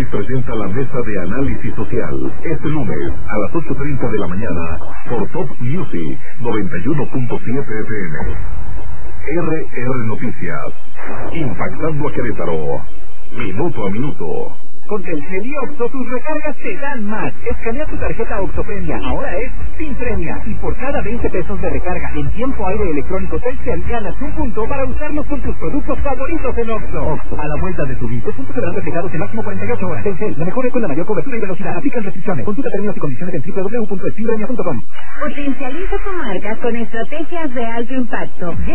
Music presenta la mesa de análisis social este lunes a las 8:30 de la mañana por Top Music 91.7 FM. RR Noticias, impactando a Querétaro, minuto a minuto. Con Telcel y Oxxo, tus recargas te dan más. Escanea tu tarjeta Oxxo Premia, ahora es sin premia. Y por cada 20 pesos de recarga en tiempo aire electrónico Telcel, ganas un punto para usarlos con tus productos favoritos en Oxxo. Oxxo, a la vuelta de tu vida. Los puntos serán reflejados en máximo 48 horas. Telcel, la mejor red con la mayor cobertura y velocidad. Aplican restricciones. Consulta términos y condiciones en www.espinpremia.com. Potencializa tu marca con estrategias de alto impacto.